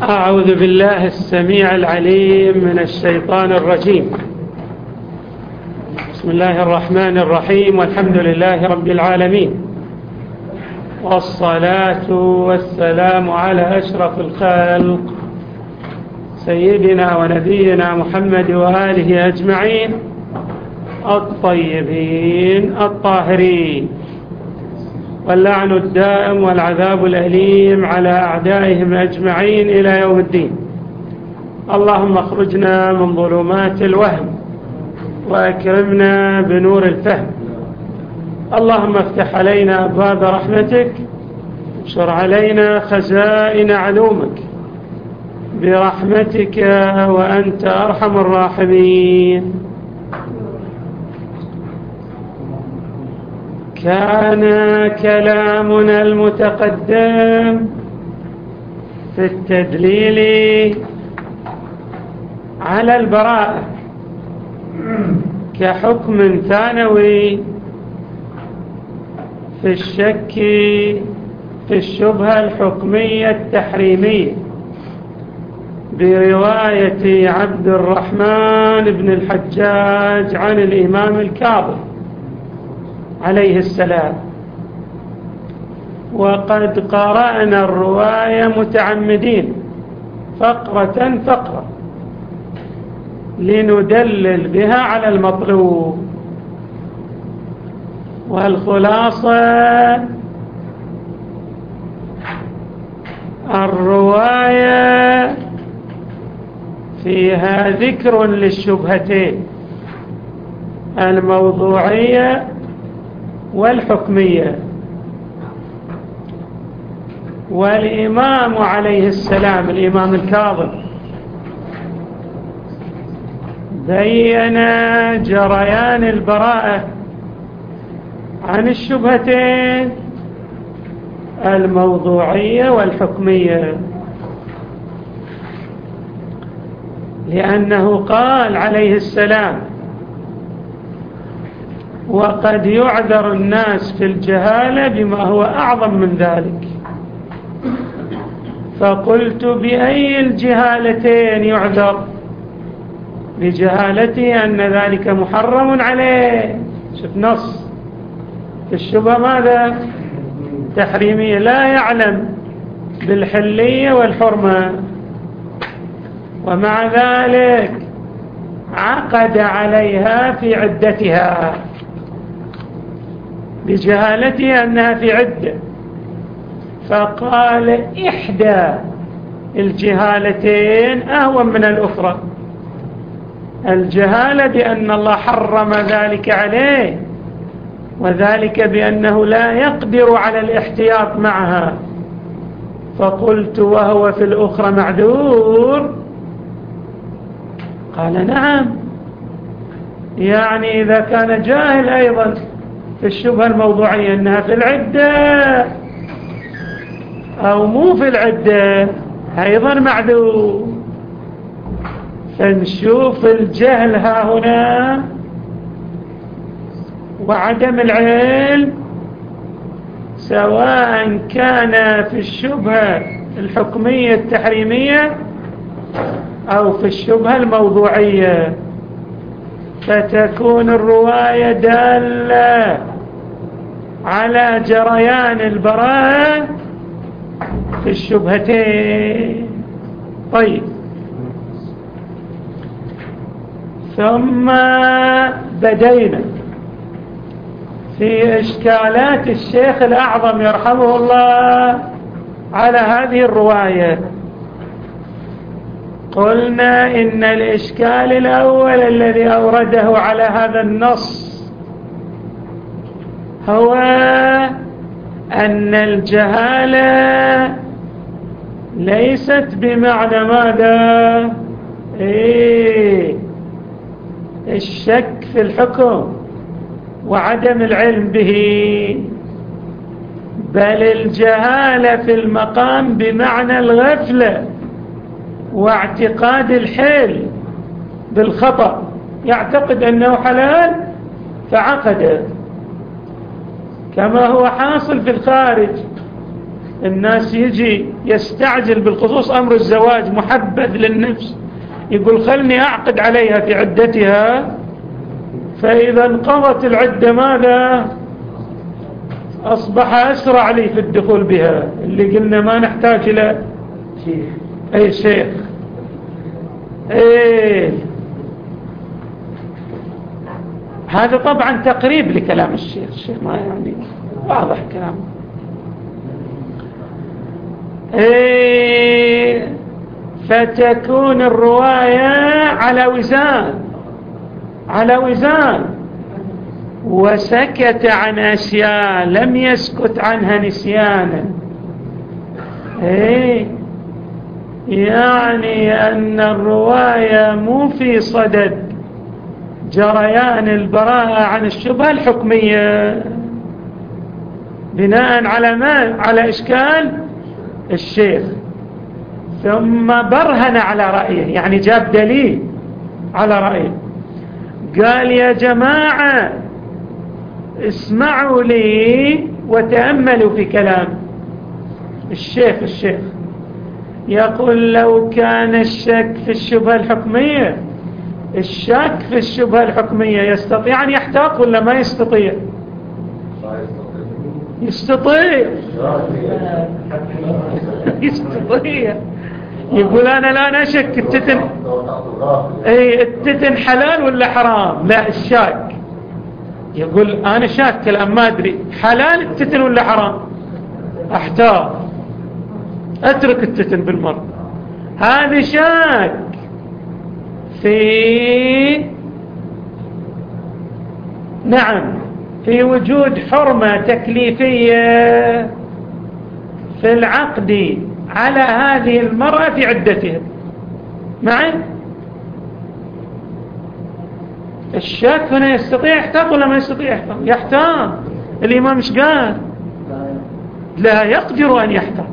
أعوذ بالله السميع العليم من الشيطان الرجيم. بسم الله الرحمن الرحيم، والحمد لله رب العالمين، والصلاة والسلام على أشرف الخلق سيدنا ونبينا محمد وآله أجمعين الطيبين الطاهرين، واللعن الدائم والعذاب الأليم على أعدائهم أجمعين إلى يوم الدين. اللهم اخرجنا من ظلمات الوهم وأكرمنا بنور الفهم. اللهم افتح علينا أبواب رحمتك، وانشر علينا خزائن علومك برحمتك وأنت أرحم الراحمين. كان كلامنا المتقدم في التدليل على البراءة كحكم ثانوي في الشك في الشبهة الحكمية التحريمية برواية عبد الرحمن بن الحجاج عن الإمام الكاظم عليه السلام. وقد قرأنا الرواية متعمدين فقرة فقرة لندلل بها على المطلوب، والخلاصة الرواية فيها ذكر للشبهتين الموضوعية والحكمية، والإمام عليه السلام الإمام الكاظم بين جريان البراءة عن الشبهتين الموضوعية والحكمية، لأنه قال عليه السلام: وقد يعذر الناس في الجهالة بما هو أعظم من ذلك. فقلت: بأي الجهالتين يعذر؟ بجهالته أن ذلك محرم عليه. شوف نص في الشبهة ماذا؟ تحريمية، لا يعلم بالحلية والحرمة، ومع ذلك عقد عليها في عدتها بجهالته أنها في عدة. فقال: إحدى الجهالتين أهون من الأخرى. الجهالة بأن الله حرم ذلك عليه، وذلك بأنه لا يقدر على الاحتياط معها. فقلت: وهو في الأخرى معذور؟ قال: نعم. يعني إذا كان جاهل أيضا في الشبهة الموضوعية أنها في العدة أو مو في العدة أيضا معذور. فنشوف الجهل ها هنا وعدم العلم سواء كان في الشبهة الحكمية التحريمية أو في الشبهة الموضوعية، فتكون الرواية دالة على جريان البراءة في الشبهتين. طيب، ثم بدينا في إشكالات الشيخ الأعظم يرحمه الله على هذه الرواية. قلنا إن الإشكال الأول الذي أورده على هذا النص هو أن الجهالة ليست بمعنى ماذا؟ الشك في الحكم وعدم العلم به، بل الجهالة في المقام بمعنى الغفلة واعتقاد الحل بالخطأ، يعتقد أنه حلال فعقد، كما هو حاصل في الخارج. الناس يجي يستعجل بالخصوص أمر الزواج محبذ للنفس، يقول خلني أعقد عليها في عدتها، فإذا انقضت العدة ماذا؟ أصبح أسرع لي في الدخول بها، اللي قلنا ما نحتاج إلى أي شيخ. هذا طبعا تقريب لكلام الشيخ ما يعني واضح كلامه. فتكون الرواية على وزان وسكت عن أشياء لم يسكت عنها نسيانا. يعني أن الرواية مو في صدد جريان البراءة عن الشبهة الحكمية بناء على ما؟ على إشكال الشيخ، ثم برهن على رأيه، يعني جاب دليل على رأيه، قال يا جماعة اسمعوا لي وتأملوا في كلام الشيخ يقول لو كان الشك في الشبهة الحكمية، الشك في الشبهة الحكمية يستطيع أن يحتاط ولا ما يستطيع؟ يستطيع. يقول أنا الآن أشك التتن حلال ولا حرام؟ لا، الشاك يقول أنا شاك الآن ما أدري حلال التتن ولا حرام، أحتاط أترك التتن بالمرة. هذا شاك في وجود حرمة تكليفية في العقد على هذه المرأة في عدتها. معي الشاك هنا يستطيع يحتاط ولا ما يستطيع يحتاط؟ الإمام مش قال لا يقدر أن يحتاط.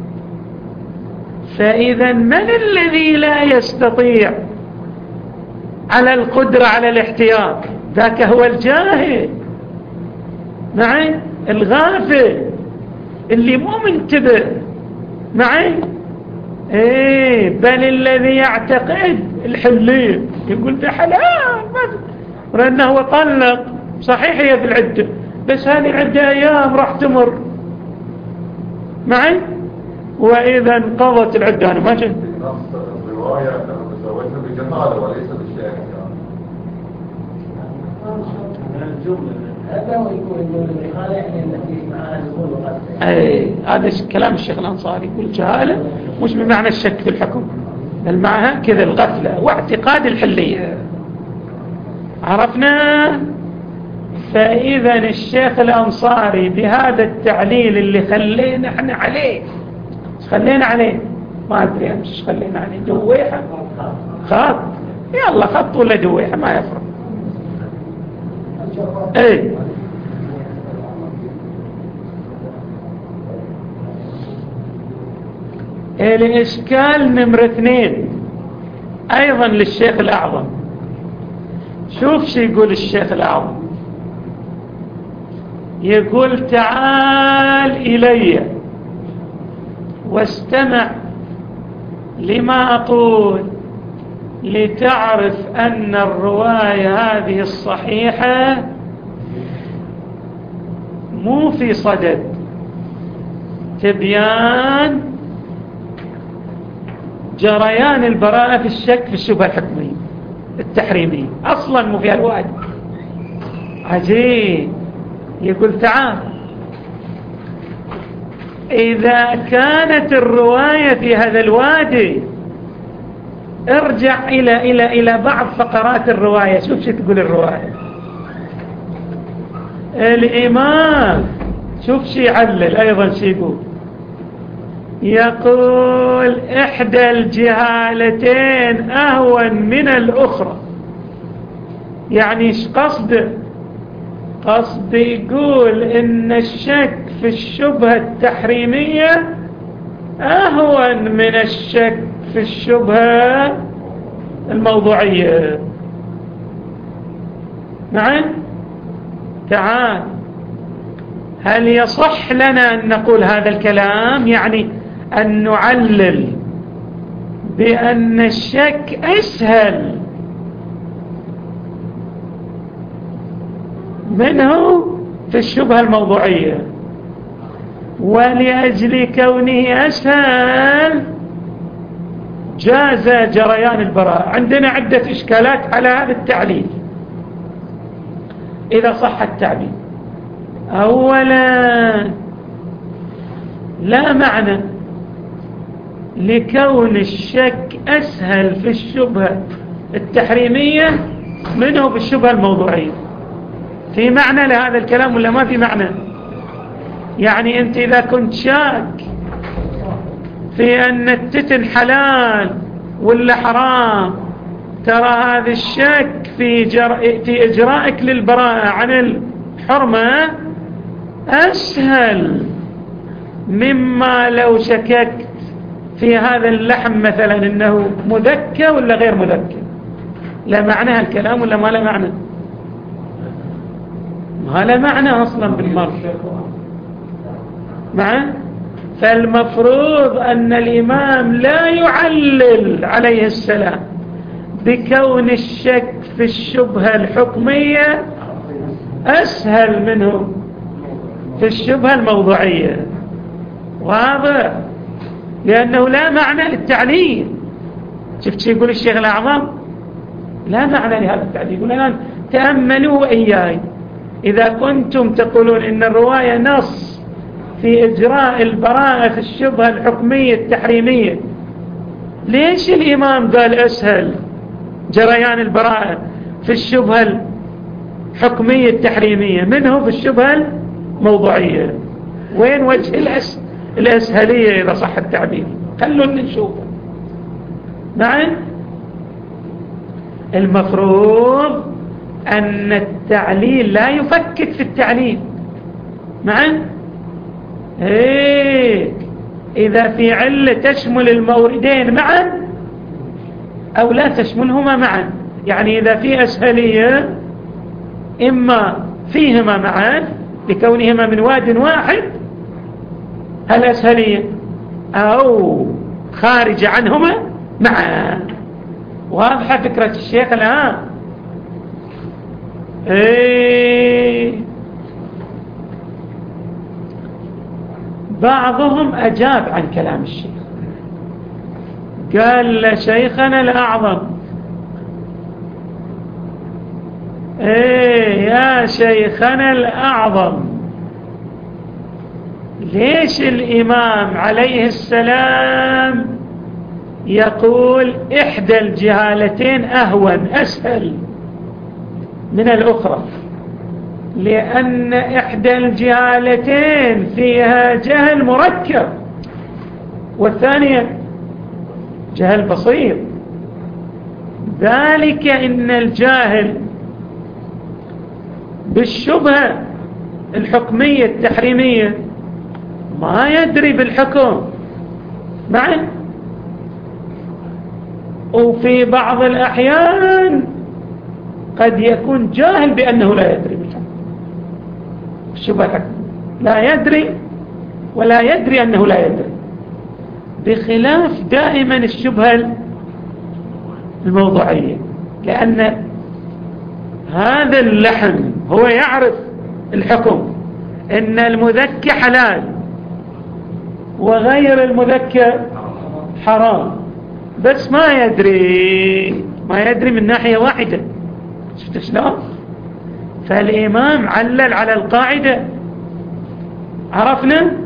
فإذا من الذي لا يستطيع على القدرة على الاحتياط؟ ذاك هو الجاهل، معي الغافل اللي مو منتبه، معي بل الذي يعتقد الحلية يقول ده حلال لأنه هو طلق، صحيح هي في العدة بس هذه العدة أيام راح تمر، معي وإذا انقضت العدة. أنا ما جد الرواية تزوجنا بجهالة وليس بالشيء هذا كلام الشيخ الأنصاري، يقول جهالة مش بمعنى الشك في الحكم، بل معها كذا الغفلة واعتقاد الحلية. عرفنا؟ فإذا الشيخ الأنصاري بهذا التعليل اللي خلينا احنا عليه، خلينا عليه ما أدري مش خلينا عليه دويحة خط، يلا خط ولا دويحة ما يفرق. الإشكال نمرة 2 أيضا للشيخ الأعظم. شوف شو يقول الشيخ الأعظم، يقول تعال إلي واستمع لما أقول لتعرف أن الرواية هذه الصحيحة مو في صدد تبيان جريان البراءة في الشك في الشبهة الحكمية التحريمية، أصلا مو في الوادي. عجيب. يقول تعال إذا كانت الرواية في هذا الوادي ارجع إلى بعض فقرات الرواية. شوف شو تقول الرواية. الإمام شوف شو يعلل أيضا شو يقول إحدى الجهالتين أهون من الأخرى. يعني إيش قصده؟ قصد يقول إن الشك في الشبهة التحريمية أهون من الشك في الشبهة الموضوعية. نعم تعال هل يصح لنا أن نقول هذا الكلام؟ يعني أن نعلل بأن الشك أسهل منه في الشبهة الموضوعية، ولأجل كونه أسهل جاز جريان البراءة. عندنا عدة إشكالات على هذا التعليل إذا صح التعليل. أولا، لا معنى لكون الشك أسهل في الشبهة التحريمية منه في الشبهة الموضوعية. في معنى لهذا الكلام ولا ما في معنى؟ يعني أنت إذا كنت شاك في أن التتن حلال ولا حرام، ترى هذا الشك في إجرائك للبراءة عن الحرمة أسهل مما لو شككت في هذا اللحم مثلا إنه مذكى ولا غير مذكى. لا معنى هالكلام ولا ما لا معنى؟ ما لا معنى أصلا بالمرة معه. فالمفروض أن الإمام لا يعلل عليه السلام بكون الشك في الشبهة الحكمية أسهل منه في الشبهة الموضوعية. واضح؟ لأنه لا معنى للتعليل. شفت شو يقول الشيخ الأعظم؟ لا معنى لهذا التعليل. يقول الآن تأملوا إياي، إذا كنتم تقولون إن الرواية نص في إجراء البراءة في الشبهة الحكمية التحريمية، ليش الإمام قال أسهل جريان البراءة في الشبهة الحكمية التحريمية منه في الشبهة الموضوعية؟ وين وجه الأسهلية إذا صح التعبير؟ خلونا نشوفه. نعم، المفروض أن التعليل لا يفكك في التعليل. نعم، هيك إذا في علة تشمل الموردين معا أو لا تشملهما معا. يعني إذا في أسهلية إما فيهما معا لكونهما من واد واحد هالأسهلية، أو خارج عنهما معا. واضحة فكرة الشيخ الآن؟ بعضهم أجاب عن كلام الشيخ، قال لشيخنا الأعظم يا شيخنا الأعظم، ليش الإمام عليه السلام يقول إحدى الجهالتين أهون أسهل من الأخرى؟ لأن إحدى الجهالتين فيها جهل مركب، والثانية جهل بسيط. ذلك إن الجاهل بالشبهة الحكمية التحريمية ما يدري بالحكم معه، وفي بعض الأحيان قد يكون جاهل بأنه لا يدري بالحكم. الشبهة لا يدري ولا يدري أنه لا يدري، بخلاف دائما الشبهة الموضوعية. لأن هذا اللحم هو يعرف الحكم إن المذكى حلال وغير المذكى حرام، بس ما يدري من ناحية واحدة. شفت شلون؟ فالإمام علل على القاعدة. عرفنا؟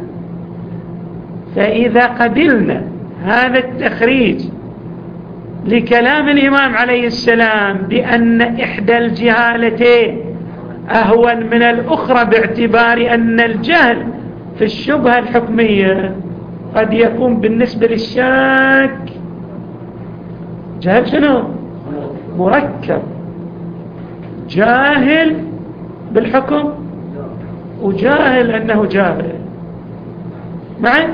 فإذا قبلنا هذا التخريج لكلام الإمام عليه السلام بأن إحدى الجهالتين أهون من الأخرى باعتبار أن الجهل في الشبهة الحكمية قد يكون بالنسبة للشاك جهل شنو؟ مركب، جاهل بالحكم وجاهل أنه جاهل معي.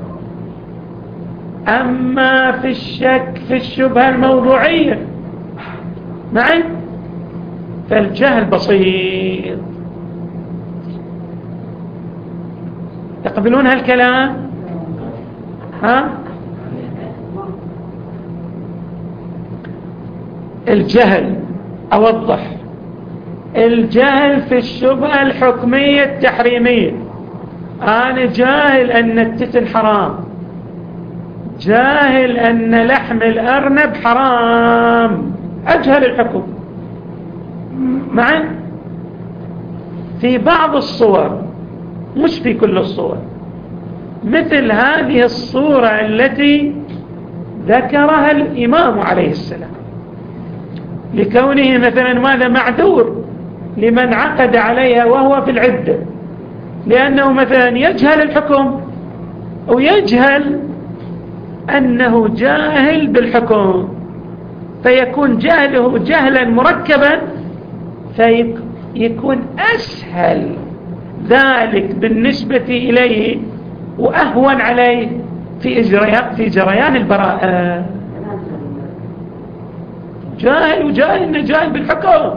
أما في الشك في الشبهة الموضوعية معي فالجهل بسيط. تقبلون هالكلام؟ ها؟ الجهل، أوضح، الجهل في الشبهة الحكمية التحريمية. أنا جاهل أن التتن حرام، جاهل أن لحم الأرنب حرام، أجهل الحكم. معا في بعض الصور، مش في كل الصور، مثل هذه الصورة التي ذكرها الإمام عليه السلام، لكونه مثلا ماذا معذور لمن عقد عليها وهو في العدة، لأنه مثلا يجهل الحكم ويجهل أنه جاهل بالحكم، فيكون جهله جهلا مركبا، فيكون أسهل ذلك بالنسبة إليه وأهون عليه في جريان البراءة. جاهل وجاهل إنه جاهل بالحكم.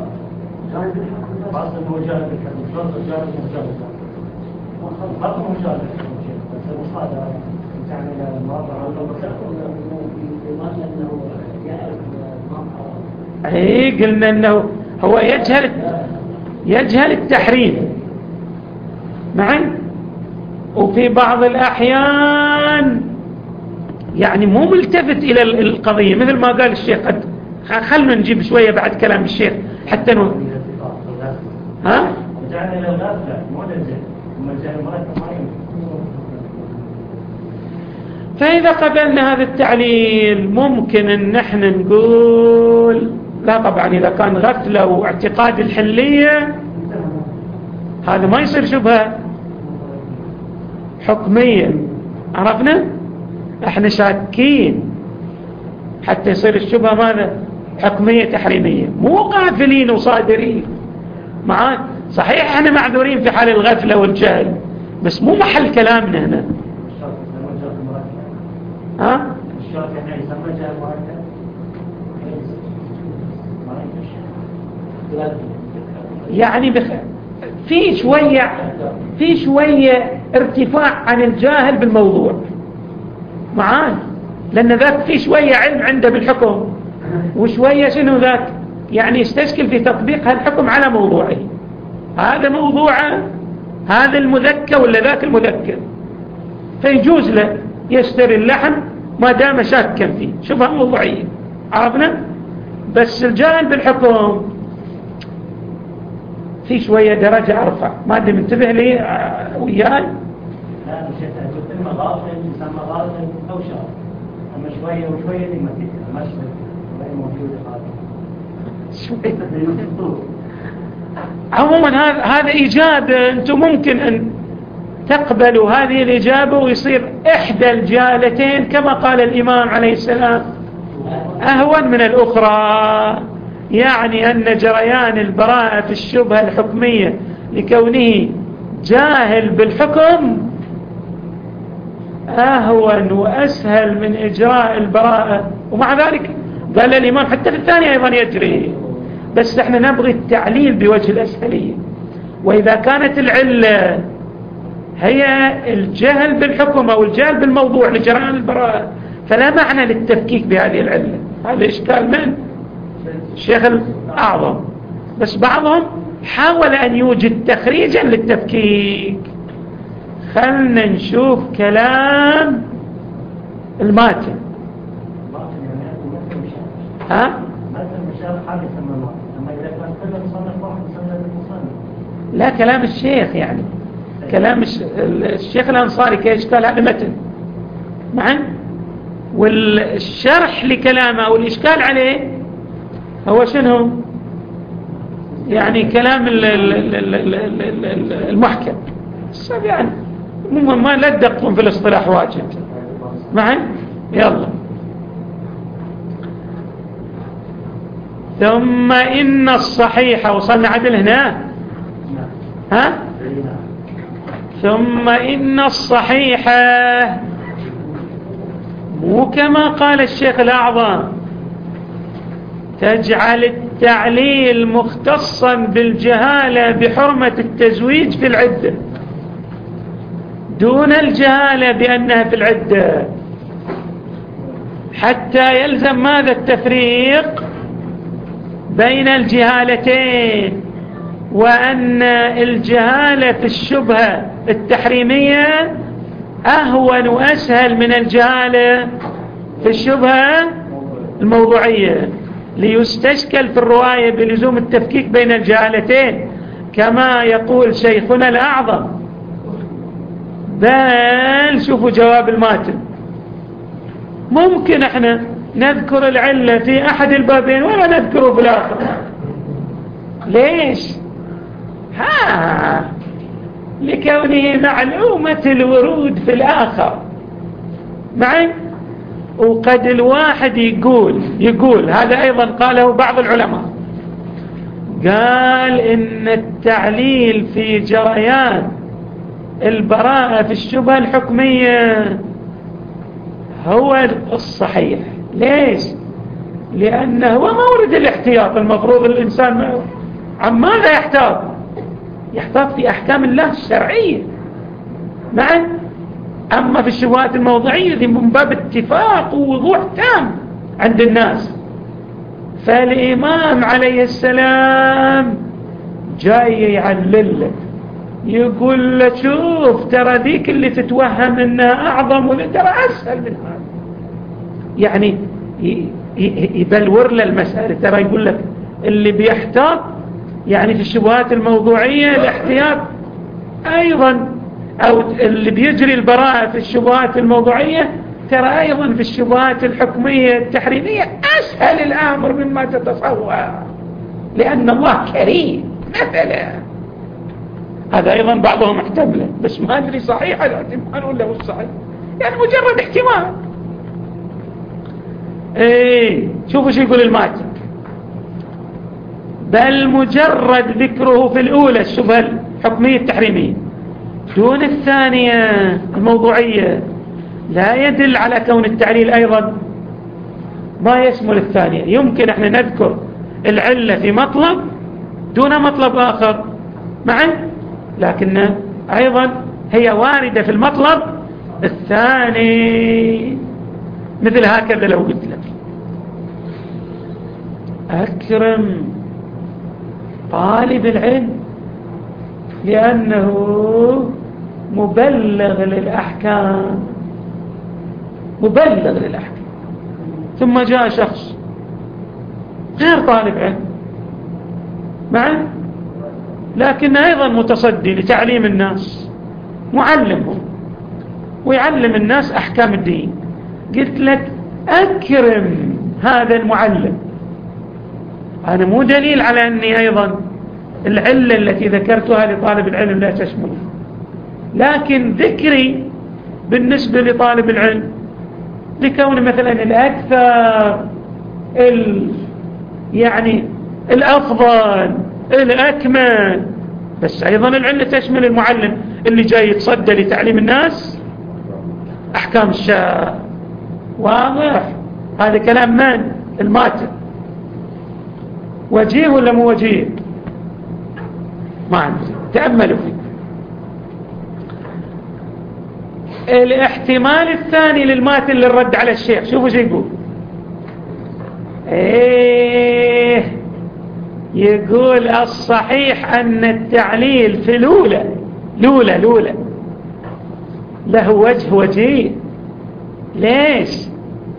قلنا أنه هو يجهل التحريم معا، وفي بعض الأحيان يعني مو ملتفت إلى القضية، مثل ما قال الشيخ. خلنا نجيب شوية بعد كلام الشيخ حتى ها؟ رجعنا إلى الغفلة مو للجهل، فإذا قبلنا هذا التعليل ممكن أن نحن نقول لا طبعا إذا كان غفلة واعتقاد الحلية هذا ما يصير شبهة حكمية. عرفنا؟ احنا شاكين حتى يصير الشبهة ماذا؟ حكمية تحريمية، مو غافلين وصادرين. معاك صحيح احنا معذورين في حال الغفلة والجهل، بس مو محل كلامنا هنا. ها؟ يعني في شوية ارتفاع عن الجاهل بالموضوع معاه، لأن ذاك في شوية علم عنده بالحكم، وشوية شنو ذاك يعني يستشكل في تطبيق هالحكم على موضوعه. هذا موضوعه، هذا المذكر ولا ذاك المذكر، فيجوز له يشتري اللحم ما دام شاكا فيه، شبهة موضوعية. عرفنا؟ بس الجاهل بالحكم في شوية درجة أرفع. ما أدري منتبه لي وياي؟ لا مش قلت لما غافل يسمى غافل أو شر، أما شوية وشوية دي ما تكتب ما شوية موجودة عموما هذا إجابة أنتم ممكن أن تقبلوا هذه الإجابة ويصير إحدى الجالتين كما قال الإمام عليه السلام أهون من الأخرى، يعني أن جريان البراءة في الشبهة الحكمية لكونه جاهل بالحكم أهون وأسهل من إجراء البراءة. ومع ذلك قال الإمام حتى في الثانية أيضا يجري، بس احنا نبغي التعليل بوجه الأسهلية. وإذا كانت العلة هي الجهل بالحكم أو الجهل بالموضوع لجريان البراءة فلا معنى للتفكيك بهذه العلة. هذا إشكال من الشيخ الأعظم، بس بعضهم حاول أن يوجد تخريجا للتفكيك. خلنا نشوف كلام الماتن. ها؟ لا كلام الشيخ، يعني كلام الشيخ الأنصاري كإشكال هذا متن معا، والشرح لكلامه أو الإشكال عليه هو شنو؟ يعني كلام المحكم. يعني ما لا تدققون في الاصطلاح واجد معا. يلا. ثم إن الصحيح، وصلنا عدل هنا. ها؟ ثم إن الصحيح مو كما قال الشيخ الأعظم تجعل التعليل مختصا بالجهالة بحرمة التزويج في العدة، دون الجهالة بأنها في العدة، حتى يلزم ماذا؟ التفريق بين الجهالتين، وأن الجهالة في الشبهة التحريمية أهون وأسهل من الجهالة في الشبهة الموضوعية، ليستشكل في الرواية بلزوم التفكيك بين الجهالتين، كما يقول شيخنا الأعظم. بل شوفوا جواب الماتن، ممكن احنا نذكر العلة في أحد البابين ولا نذكره في الآخر. ليش؟ لكونه معلومة الورود في الآخر معي. وقد الواحد يقول هذا أيضا قاله بعض العلماء، قال إن التعليل في جريان البراءة في الشبهة الحكمية هو الصحيح. ليش؟ لأنه هو مورد الاحتياط. المفروض الإنسان عن ماذا يحتاط؟ يحتاط في أحكام الله الشرعية معا. أما في الشبهات الموضعية دي من باب اتفاق ووضوح تام عند الناس. فالإمام عليه السلام جاي يعلل لك، يقول لك شوف ترى ذيك اللي تتوهم انها اعظم ترى اسهل من هذا. يعني يبلور للمسألة. ترى يقول لك اللي بيحتاط يعني في الشبهات الموضوعية الاحتياط ايضا، او اللي بيجري البراءة في الشبهات الموضوعية ترى ايضا في الشبهات الحكمية التحريمية اسهل الامر مما تتصور، لان الله كريم مثلا. هذا ايضا بعضهم احتمله، بس ما ادري صحيح الاحتمال ولا هو صحيح، يعني مجرد احتمال. شوفوا شو يقول الماتن، بل مجرد ذكره في الاولى الشبهة الحكمية التحريمية دون الثانية الموضوعية لا يدل على كون التعليل ايضا ما يشمل الثانية. يمكن احنا نذكر العلة في مطلب دون مطلب اخر معا، لكن ايضا هي واردة في المطلب الثاني. مثل هكذا لو قلت لك اكرم طالب العلم لانه مبلغ للاحكام، مبلغ للاحكام، ثم جاء شخص غير طالب علم معا لكن أيضا متصدي لتعليم الناس، معلمهم ويعلم الناس أحكام الدين. قلت لك أكرم هذا المعلم، أنا مو دليل على أني أيضا العلة التي ذكرتها لطالب العلم لا تشمله، لكن ذكري بالنسبة لطالب العلم لكون مثلا الأكثر يعني الأفضل الأكمل، بس أيضا العلة تشمل المعلم اللي جاي يتصدى لتعليم الناس أحكام الشرع. واضح؟ هذا كلام من؟ الماتن. وجيه ولا مو وجيه؟ ما عندي، تأملوا فيه. الاحتمال الثاني للماتن للرد على الشيخ، شوفوا شو يقول. يقول الصحيح أن التعليل في لولى له وجه وجيه. ليش؟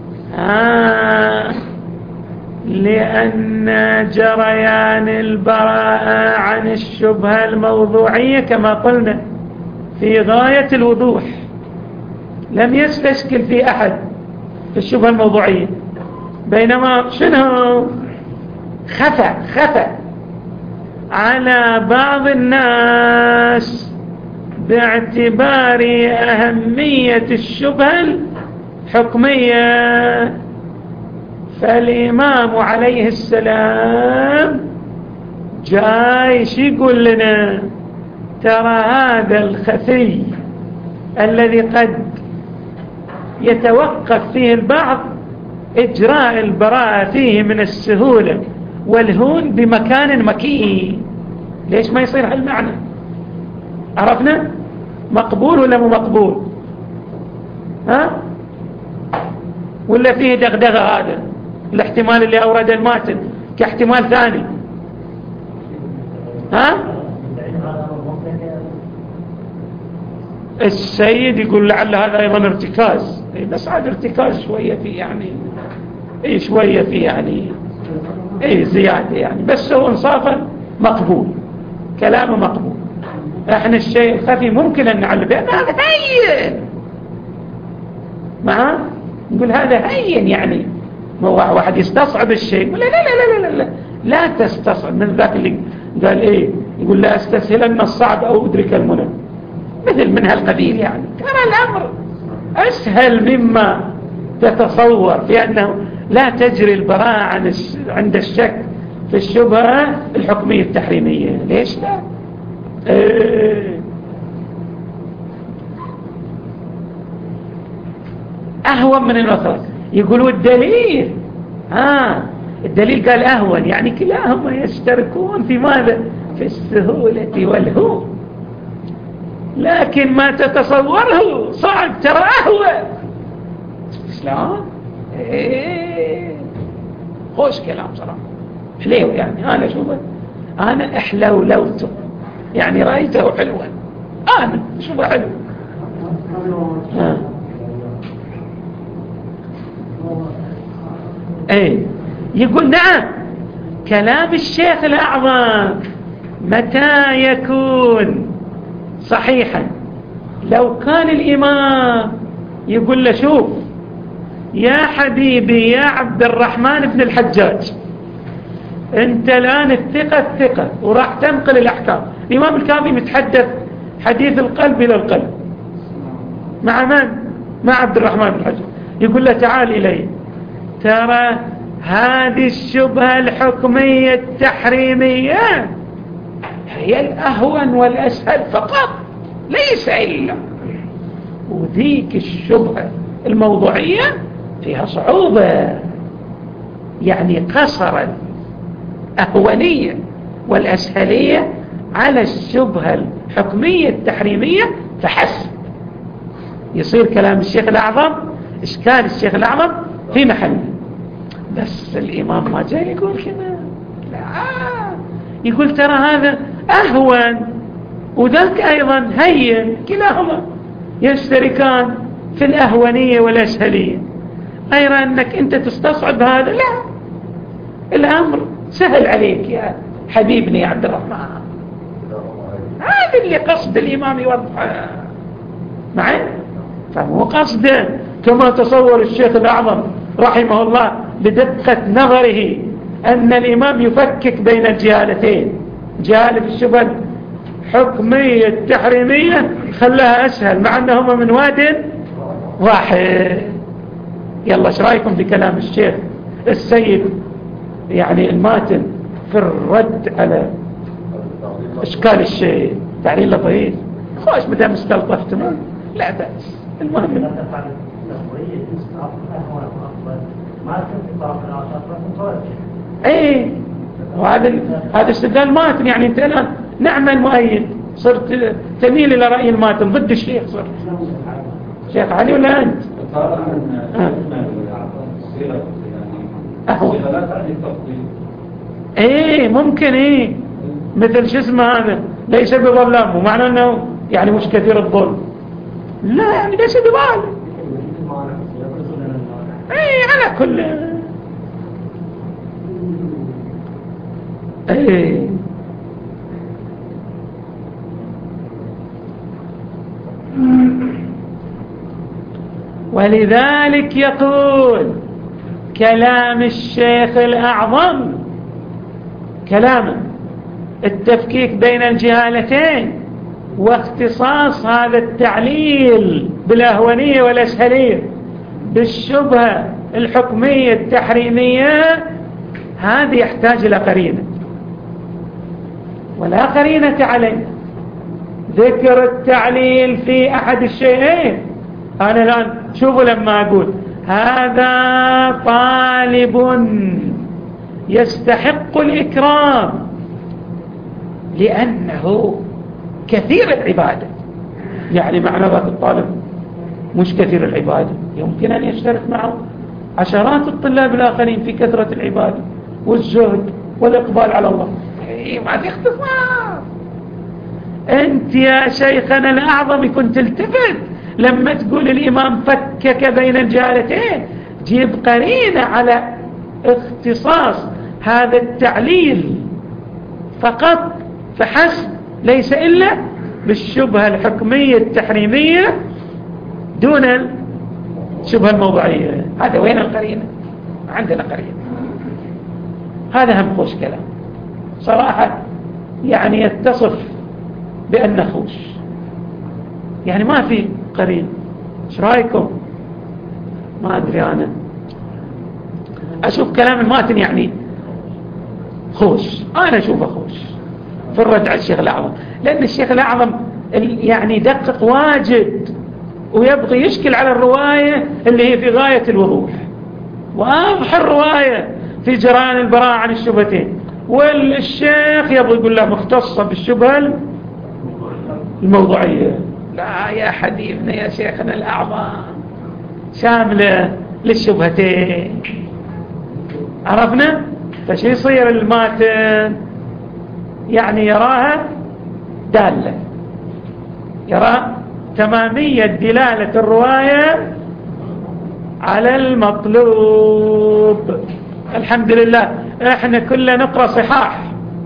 لأن جريان البراءة عن الشبهة الموضوعية كما قلنا في غاية الوضوح، لم يستشكل في أحد في الشبهة الموضوعية، بينما شنو خفى على بعض الناس باعتبار أهمية الشبهة الحكمية. فالإمام عليه السلام جايش يقول لنا ترى هذا الخفي الذي قد يتوقف فيه البعض إجراء البراءة فيه من السهولة والهون بمكان مكين. ليش ما يصير هالمعنى؟ عرفنا؟ مقبول ولا مو مقبول؟ ها؟ ولا فيه دغدغة هذا الاحتمال اللي أورد الماتن كاحتمال ثاني؟ ها؟ السيد يقول لعل هذا أيضا ارتكاز، بس عاد ارتكاز شوية فيه يعني شوية فيه يعني زيادة يعني، بس هو انصافا مقبول، كلامه مقبول. احنا الشيء الخفي ممكن ان نعلم بأن هذا هين معاه، نقول هذا هين يعني، واحد يستصعب الشيء، لا لا لا لا لا لا, لا تستصعب. من ذاك اللي قال ايه، يقول لا استسهلن الصعب او ادرك المنى، مثل من هالقبيل يعني. ترى الامر اسهل مما تتصور، في انه لا تجري البراءة عند الشك في الشبهة الحكمية التحريمية. ليش لا؟ أهون من الأخرى. يقولوا الدليل الدليل قال أهون، يعني كلاهما يشتركون في ماذا؟ في السهولة والهو، لكن ما تتصوره صعب ترى أهون. شلون؟ خوش كلام صراحة، حلو يعني. أنا شوفه، أنا أحلولوته يعني، رأيته حلوا، أنا شوفه حلو. يقول نعم كلام الشيخ الأعظم متى يكون صحيحا؟ لو كان الإمام يقول له شوف يا حبيبي يا عبد الرحمن بن الحجاج، انت الآن الثقة وراح تنقل الأحكام. الإمام الكاظمي متحدث حديث القلب إلى القلب مع من؟ مع عبد الرحمن بن الحجاج. يقول له تعال إلي، ترى هذه الشبهة الحكمية التحريمية هي الأهون والأسهل فقط، ليس إلا، وذيك الشبهة الموضوعية فيها صعوبة، يعني قصر الأهونية والأسهلية على الشبهة الحكمية التحريمية فحسب. يصير كلام الشيخ الأعظم، إشكال الشيخ الأعظم في محله، بس الإمام ما جاي يقول كذا، لا، يقول ترى هذا أهون وذلك أيضا هين، كلاهما يشتركان في الأهونية والأسهلية. غير أنك أنت تستصعب هذا، لا، الأمر سهل عليك يا حبيبني يا عبد الرحمن. هذا اللي قصد الإمام يوضحه معي، فهو قصده كما تصور الشيخ الأعظم رحمه الله بدقة نظره أن الإمام يفكك بين الجهالتين، جهالة الشبهة الحكمية التحريمية خلاها أسهل مع أنهما من واد واحد. يلا ايش رايكم في كلام الشيخ السيد يعني الماتن في الرد على اشكال الشيء؟ تعليل لطيف خوش مدام استلطفتموه لا بأس. المهم هذا استدلال ماتن، يعني انت الان نعمل مؤيد، صرت تميل الى رأي الماتن ضد الشيخ، صرت شيخ علي ولا انت؟ ممكن مثل شو اسمه هذا ليس بظلام، ومعنى انه يعني مش كثير الظلم، لا يعني ليس بظالم. على كل ولذلك يقول كلام الشيخ الأعظم، كلامه التفكيك بين الجهالتين واختصاص هذا التعليل بالأهونية والأسهلية بالشبهة الحكمية التحريمية، هذا يحتاج إلى قرينة، ولا قرينة عليه. ذكر التعليل في أحد الشيئين. أنا الآن شوفوا لما أقول هذا طالب يستحق الإكرام لأنه كثير العبادة يعني معنى ذاك الطالب مش كثير العبادة، يمكن أن يشترك معه عشرات الطلاب الآخرين في كثرة العبادة والزهد والإقبال على الله. ما في اختصار. أنت يا شيخنا الأعظم كنت تلتفت لما تقول الإمام فكك بين الجالتين، جيب قرينة على اختصاص هذا التعليل فقط فحسب، ليس إلا بالشبهة الحكمية التحريمية دون الشبهة الموضوعية. هذا وين القرينة؟ عندنا قرينة. هذا هم خوش كلام صراحة، يعني يتصف بأنه خوش، يعني ما في قرين. ايش رايكم؟ ما أدري، أنا أشوف كلام الماتن يعني خوش، أنا أشوفه خوش في الرد على الشيخ الأعظم، لأن الشيخ الأعظم يعني دقق واجد ويبغي يشكل على الرواية اللي هي في غاية الوضوح، وأضح الرواية في جران البراءة عن الشبهتين، والشيخ يبغي يقول له مختصة بالشبهة الموضوعية. لا يا حبيبنا يا شيخنا الأعظم، شاملة للشبهتين. عرفنا؟ فشي يصير الماتن يعني يراها دالة، يرى تمامية دلالة الرواية على المطلوب. الحمد لله احنا كلنا نقرأ صحاح.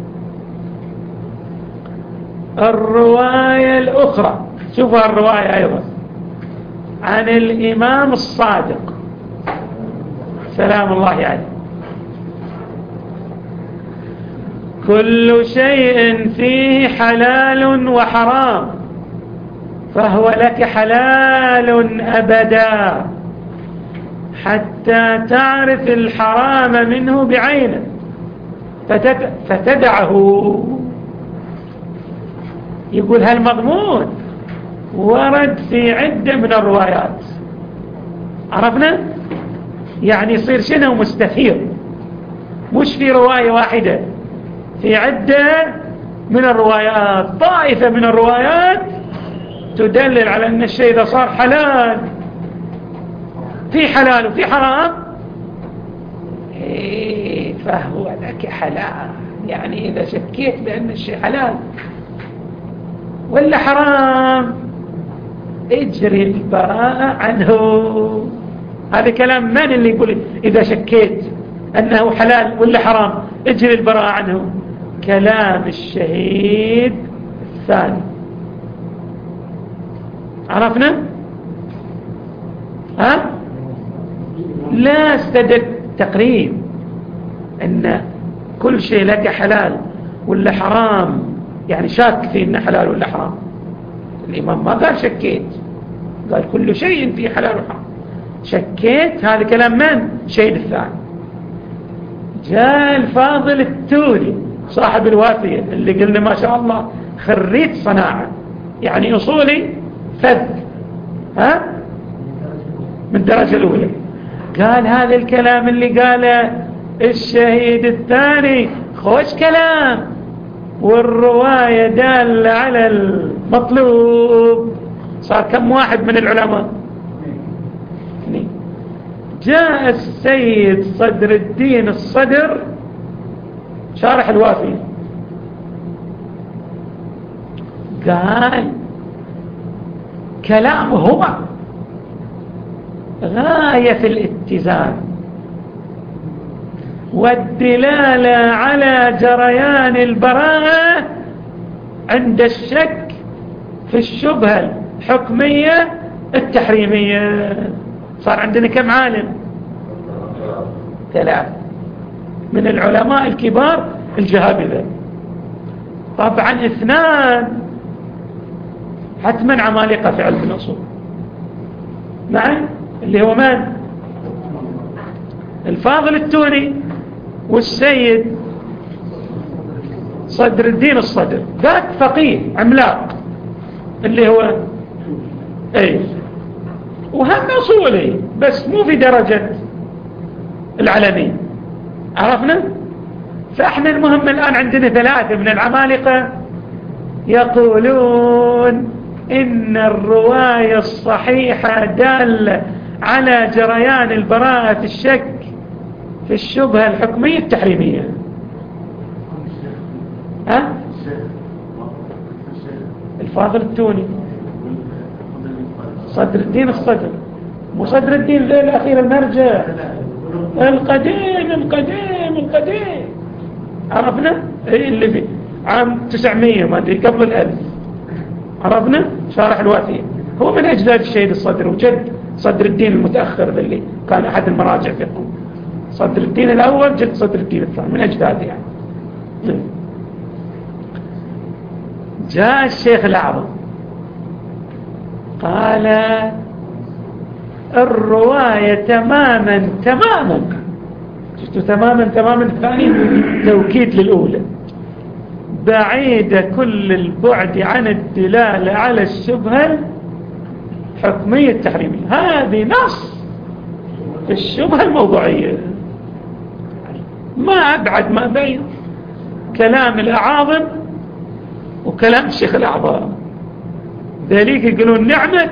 الرواية الأخرى، شوفوا الرواية أيضا عن الإمام الصادق سلام الله عليه: كل شيء فيه حلال وحرام فهو لك حلال أبدا حتى تعرف الحرام منه بعينه فتدعه. يقول هالمضمون ورد في عدة من الروايات. عرفنا؟ يعني يصير شنو مستفيض، مش في رواية واحدة، في عدة من الروايات. طائفة من الروايات تدلل على أن الشيء إذا صار حلال، في حلال وفي حرام، فهو لك حلال. يعني إذا شكيت بأن الشيء حلال ولا حرام اجري البراءة عنه. هذا كلام من اللي يقول إذا شكيت أنه حلال ولا حرام اجري البراءة عنه؟ كلام الشهيد الثاني. عرفنا؟ ها؟ لا استدد تقريب أن كل شيء لك حلال ولا حرام، يعني شاك في أنه حلال ولا حرام. الإمام ما قال شكيت، قال كل شيء فيه حلال وحرام. شكيت هذا كلام من؟ الشهيد الثاني. جاء الفاضل التوري صاحب الوافية اللي قلنا ما شاء الله خريج صناعة، يعني أصولي فذ، ها، من الدرجة الأولى. قال هذا الكلام اللي قاله الشهيد الثاني خوش كلام، والرواية دالة على المطلوب. صار كم واحد من العلماء؟ جاء السيد صدر الدين الصدر شارح الوافي قال كلامه هو غاية في الاتزان والدلالة على جريان البراءة عند الشك في الشبهة الحكمية التحريمية. صار عندنا كم عالم؟ 3 من العلماء الكبار الجهابذة. طبعا 2 حتما عمالقة في علم الأصول، نعم، اللي هو من؟ الفاضل التوني والسيد صدر الدين الصدر. ذاك فقيه عملاق اللي هو وهم أصولي بس مو في درجة العلمي. عرفنا؟ فإحنا المهم الآن عندنا 3 من العمالقة يقولون إن الرواية الصحيحة دالة على جريان البراءة في الشك في الشبهة الحكمية التحريمية. ها؟ الفاضل التوني صدر الدين الصدر، مو صدر الدين الليلة الأخير المرجع القديم القديم القديم، عرفنا اللي في عام 900 ما أدري قبل 1000، عرفنا شارح الوافية، هو من أجداد الشهيد الصدر وجد صدر الدين المتأخر اللي كان أحد المراجع فيكم. صدر الدين الأول جد صدر الدين الثاني من أجداده يعني. جاء الشيخ الأعظم قال الرواية تماما تماما، شفتوا تماما تماما الثاني توكيد للأولى، بعيدة كل البعد عن الدلالة على الشبهة الحكمية التحريمية. هذه نص في الشبهة الموضوعية، ما أبعد ما بين كلام الأعاظم وكلام الشيخ الأعظم. ذلك يقولون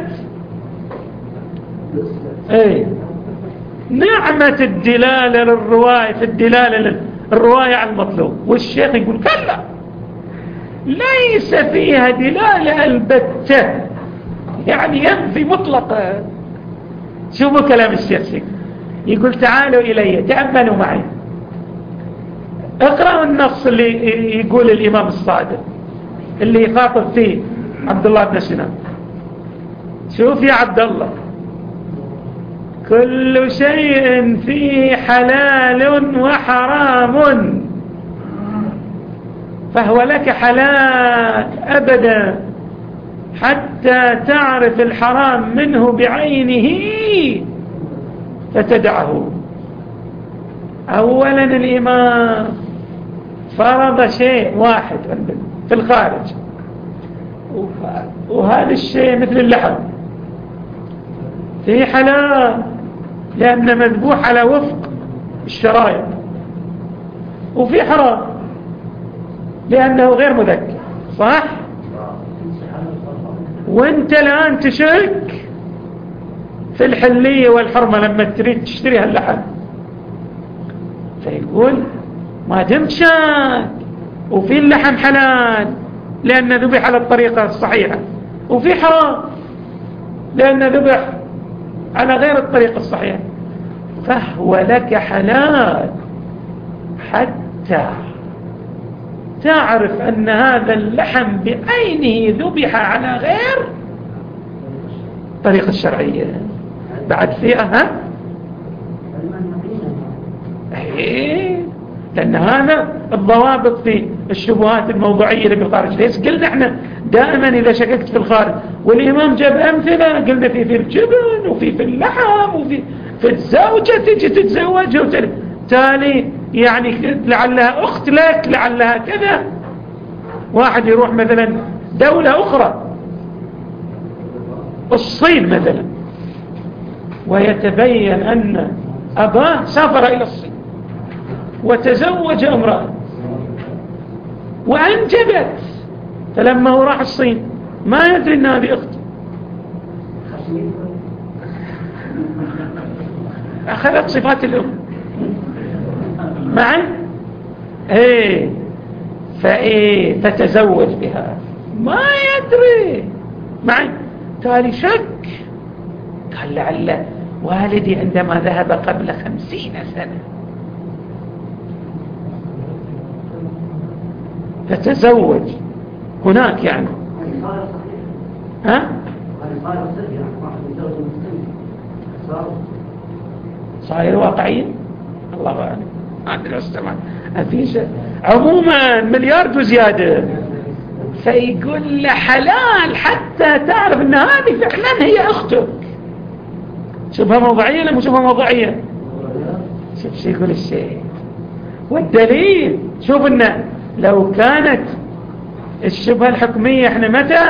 نعمة الدلالة للرواية في الدلالة للرواية على المطلوب، والشيخ يقول كلا ليس فيها دلالة البتة، يعني ينفي مطلقا. شوفوا كلام الشيخ يقول تعالوا إلي تأملوا معي، اقرأوا النص اللي يقول الإمام الصادق اللي يخاطب فيه عبد الله بن سنان. شوف يا عبد الله، كل شيء فيه حلال وحرام فهو لك حلال أبدا حتى تعرف الحرام منه بعينه فتدعه. أولا الإمام فرض شيء واحد في الخارج، وهذا الشيء مثل اللحم فيه حلال لأنه مذبوح على وفق الشرائع، وفي حرام لأنه غير مذكر، صح؟ وانت الآن تشك في الحلية والحرمة لما تريد تشتري هاللحم، فيقول ما دمت شاك وفي اللحم حلال لأنه ذبح على الطريقة الصحيحة، وفي حرام لأنه ذبح على غير الطريقة الصحيحة، فهو لك حلال حتى تعرف أن هذا اللحم بعينه ذبح على غير الطريقة الشرعية. بعد فيها لأن هذا الضوابط في الشبهات الموضوعية اللي بالخارج. ليش قلنا احنا دائما إذا شككت في الخارج والإمام جاب أمثلة، قلنا في الجبن وفي اللحم وفي الزوجة تجي تتزوجها تالي يعني لعلها أخت لك لعلها كذا. واحد يروح مثلا دولة أخرى الصين مثلا ويتبين أن أباه سافر إلى الصين وتزوج امرأة وأنجبت، فلما هو راح الصين ما يدري أن هذه أخته، أخذت صفات الأم معا فتزوج بها ما يدري معا. تالي شك، قال لعل والدي عندما ذهب قبل 50 سنة فتزوج هناك يعني صاير واقعيا الله أعلم عند الاستماع أفيش. عموما مليار وزيادة، فيقول له حلال حتى تعرف ان هذه فعلا هي اختك. شبهة موضوعية ولا مو شبهة موضوعية؟ شوف شو يقول الشيء والدليل. شوف انه لو كانت الشبهة الحكمية احنا متى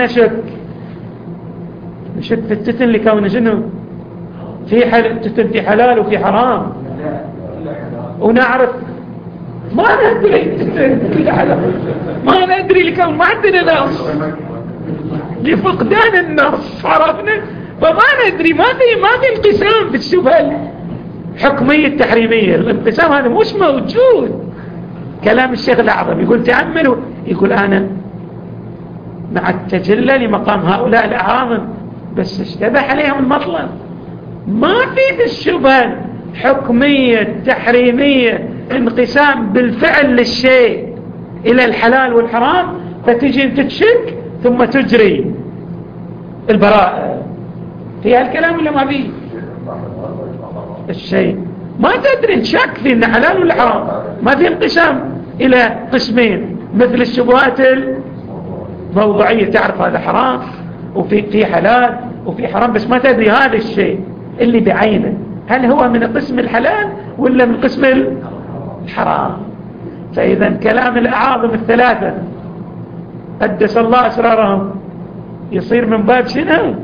نشك في التتن لكونه شنو التتن في حلال وفي حرام، ونعرف ما ندري ما ندري لكون ما عندنا نص لفقدان النص، عرفنا؟ فما ندري، ما في انقسام في الشبهة الحكمية التحريمية. الانقسام هذا مش موجود. كلام الشيخ الأعظم يقول تأملوا، يقول أنا مع التجلى لمقام هؤلاء الأعاظم بس اشتبه عليهم المطلب. ما في الشبهة حكمية تحريمية انقسام بالفعل للشيء إلى الحلال والحرام، فتجي تتشك ثم تجري البراءة. في هالكلام ولا ما فيه؟ الشيء ما تدري تشك في إن حلال ولا حرام، ما في انقسام إلى قسمين مثل الشبهات الموضوعية، تعرف هذا حرام وفي حلال وفي حرام، بس ما تدري هذا الشيء اللي بعينه هل هو من قسم الحلال ولا من قسم الحرام. فإذا كلام الأعاظم الثلاثة قدس الله أسرارهم يصير من باب شنو؟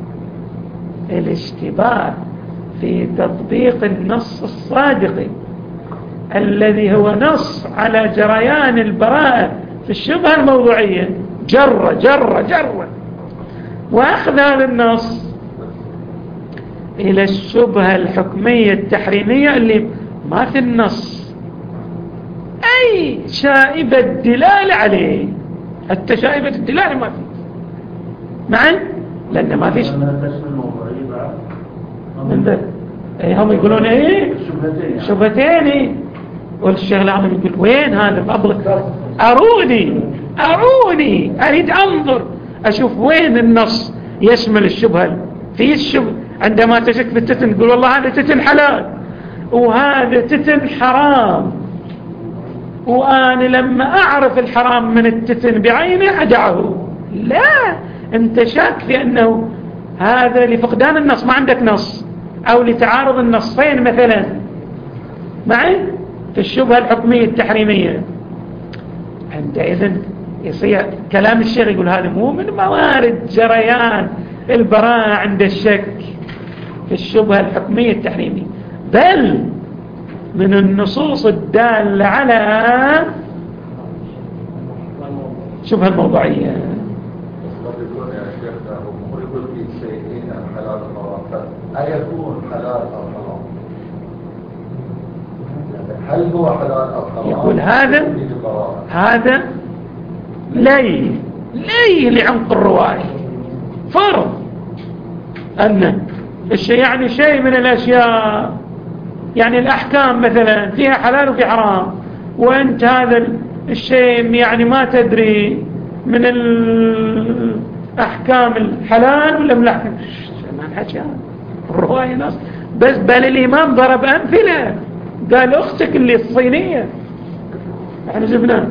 الاشتباه في تطبيق النص الصادق الذي هو نص على جريان البراءة في الشبهة الموضوعية، جرة وأخذ هذا النص إلى الشبهة الحكمية التحريمية اللي ما في النص أي شائبة دلالة عليه، حتى شائبة الدلالة ما في معا، لأن ما فيش من ذلك. هم يقولون ايه شبهتين. والشيخ الأعظم يقول وين هذا الأبلغ؟ أروني أريد أنظر أشوف وين النص يشمل الشبهة. في الشبهة عندما تشك في التتن تقول والله هذا تتن حلال وهذا تتن حرام، وأنا لما أعرف الحرام من التتن بعينه أدعه. لا، أنت شاك في أنه هذا لفقدان النص، ما عندك نص، أو لتعارض النصين مثلا معي في الشبهة الحكمية التحريمية. عندئذ يصير كلام الشيخ يقول هذا مو من موارد جريان البراءة عند الشك في الشبهة الحكمية التحريمية، بل من النصوص الدالة على شبهة الموضوعية. أيكون حلال أو حرام؟ هل هو حلال أو حرام؟ يقول هذا لي لعمق الرواية فرض أن الشيء يعني شيء من الأشياء، يعني الأحكام مثلا فيها حلال وفي حرام، وأنت هذا الشيء يعني ما تدري من الأحكام الحلال ولا من الأحكام، ما نحكي الرواية نص بس. بل الإمام ضرب أمثلة، قال أختك اللي الصينية احنا جبناه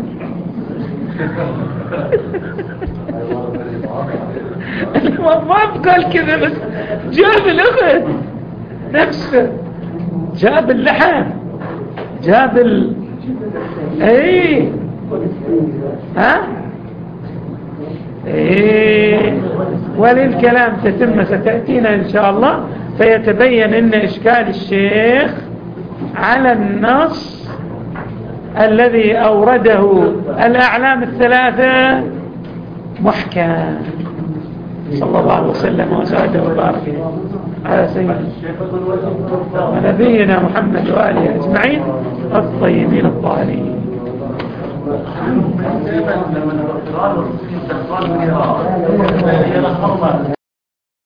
ما بقال كذا، بس جاب الأخت نفسه، جاب اللحم، جاب ايه وللكلام تتم ستأتينا إن شاء الله، فيتبين أن إشكال الشيخ على النص الذي أورده الأعلام الثلاثة محكم. صلى الله عليه وسلم وسعده وبارك على سيدنا ونبينا محمد وآله أجمعين الطيبين الطاهرين.